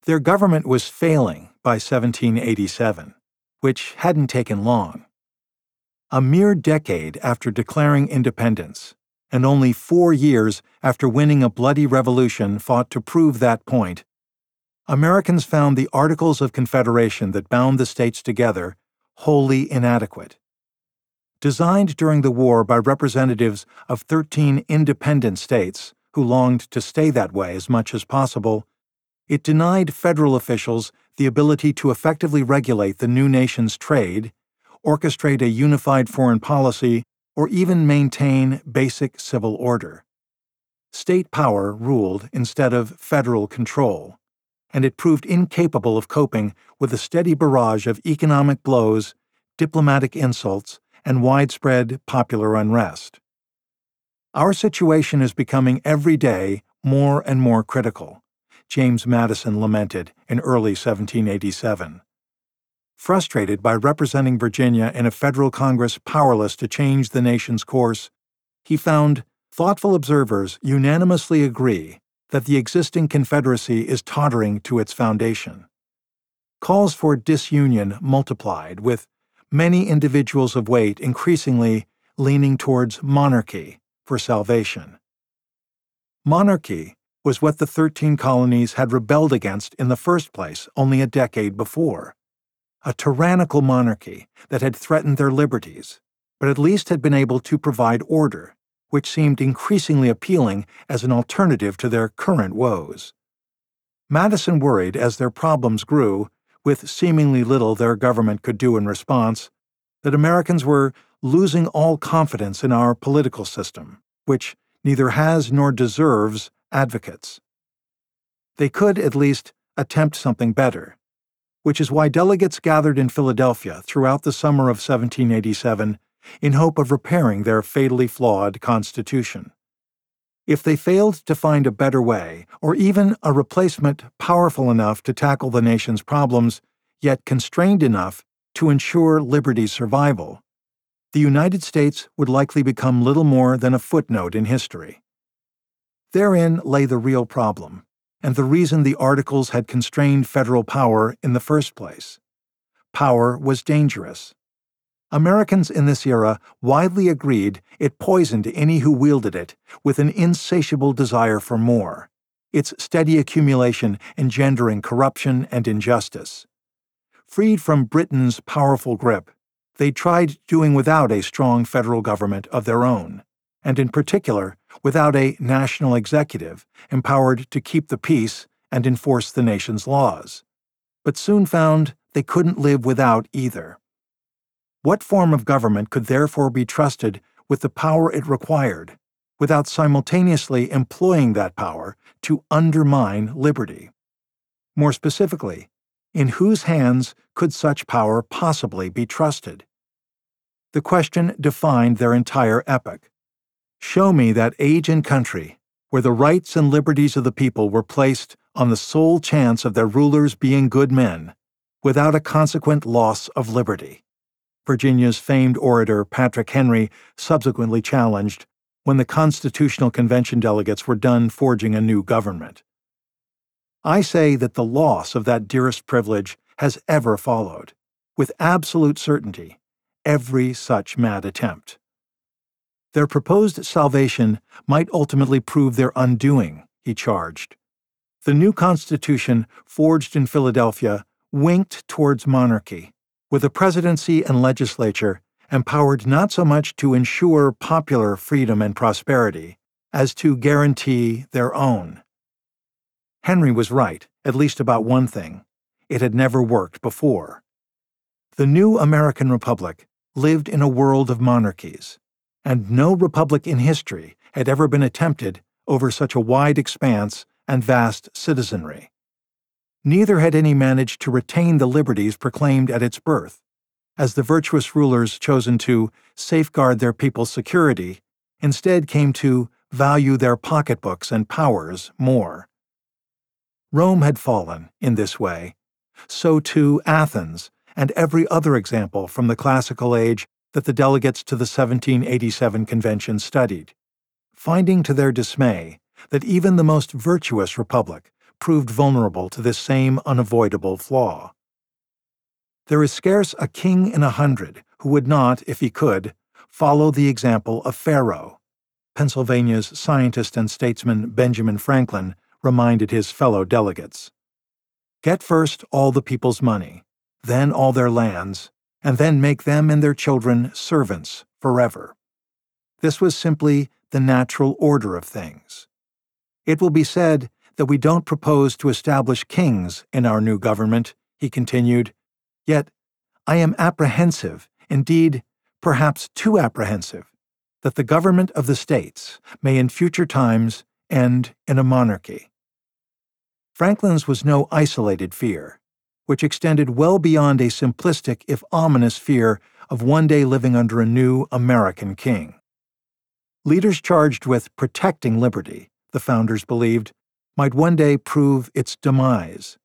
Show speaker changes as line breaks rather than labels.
Their government was failing by 1787, which hadn't taken long. A mere decade after declaring independence, and only 4 years after winning a bloody revolution fought to prove that point, Americans found the Articles of Confederation that bound the states together wholly inadequate. Designed during the war by representatives of 13 independent states who longed to stay that way as much as possible, it denied federal officials the ability to effectively regulate the new nation's trade, orchestrate a unified foreign policy, or even maintain basic civil order. State power ruled instead of federal control, and it proved incapable of coping with a steady barrage of economic blows, diplomatic insults, and widespread popular unrest. Our situation is becoming every day more and more critical, James Madison lamented in early 1787. Frustrated by representing Virginia in a federal Congress powerless to change the nation's course, he found thoughtful observers unanimously agree that the existing Confederacy is tottering to its foundation. Calls for disunion multiplied, with many individuals of weight increasingly leaning towards monarchy for salvation. Monarchy was what the 13 colonies had rebelled against in the first place only a decade before. A tyrannical monarchy that had threatened their liberties, but at least had been able to provide order, which seemed increasingly appealing as an alternative to their current woes. Madison worried as their problems grew, with seemingly little their government could do in response, that Americans were losing all confidence in our political system, which neither has nor deserves advocates. They could at least attempt something better, which is why delegates gathered in Philadelphia throughout the summer of 1787 in hope of repairing their fatally flawed Constitution. If they failed to find a better way, or even a replacement powerful enough to tackle the nation's problems, yet constrained enough to ensure liberty's survival, the United States would likely become little more than a footnote in history. Therein lay the real problem, and the reason the Articles had constrained federal power in the first place. Power was dangerous. Americans in this era widely agreed it poisoned any who wielded it with an insatiable desire for more, its steady accumulation engendering corruption and injustice. Freed from Britain's powerful grip, they tried doing without a strong federal government of their own, and in particular, without a national executive empowered to keep the peace and enforce the nation's laws, but soon found they couldn't live without either. What form of government could therefore be trusted with the power it required, without simultaneously employing that power to undermine liberty? More specifically, in whose hands could such power possibly be trusted? The question defined their entire epoch. Show me that age and country where the rights and liberties of the people were placed on the sole chance of their rulers being good men, without a consequent loss of liberty. Virginia's famed orator Patrick Henry subsequently challenged when the Constitutional Convention delegates were done forging a new government. I say that the loss of that dearest privilege has ever followed, with absolute certainty, every such mad attempt. Their proposed salvation might ultimately prove their undoing, he charged. The new Constitution, forged in Philadelphia, winked towards monarchy, with a presidency and legislature empowered not so much to ensure popular freedom and prosperity as to guarantee their own. Henry was right, at least about one thing. It had never worked before. The new American Republic lived in a world of monarchies, and no republic in history had ever been attempted over such a wide expanse and vast citizenry. Neither had any managed to retain the liberties proclaimed at its birth, as the virtuous rulers chosen to safeguard their people's security instead came to value their pocketbooks and powers more. Rome had fallen in this way, so too Athens and every other example from the classical age that the delegates to the 1787 convention studied, finding to their dismay that even the most virtuous republic proved vulnerable to this same unavoidable flaw. There is scarce a king in 100 who would not, if he could, follow the example of Pharaoh. Pennsylvania's scientist and statesman Benjamin Franklin reminded his fellow delegates. Get first all the people's money, then all their lands, and then make them and their children servants forever. This was simply the natural order of things. It will be said that we don't propose to establish kings in our new government, he continued, yet I am apprehensive, indeed, perhaps too apprehensive, that the government of the states may in future times end in a monarchy. Franklin's was no isolated fear, which extended well beyond a simplistic if ominous fear of one day living under a new American king. Leaders charged with protecting liberty, the founders believed, might one day prove its demise.